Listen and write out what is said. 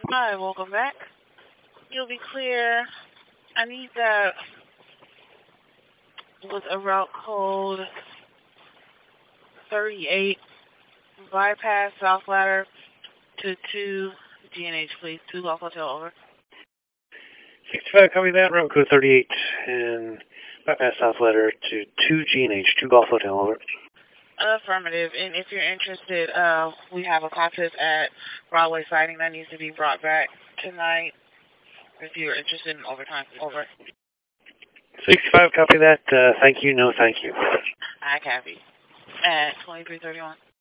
Hi, welcome back. You'll be clear. I need that with a route code 38, bypass South Ladder to 2 GNH, please. 2 Golf Hotel, over. 65, copy that. Route code 38 and bypass South Ladder to 2 GNH, 2 Golf Hotel, over. Affirmative. And if you're interested, we have a cockpit at Broadway sighting that needs to be brought back tonight. If you're interested in overtime, over. 65, copy that. Thank you, no thank you. I copy. At 2331.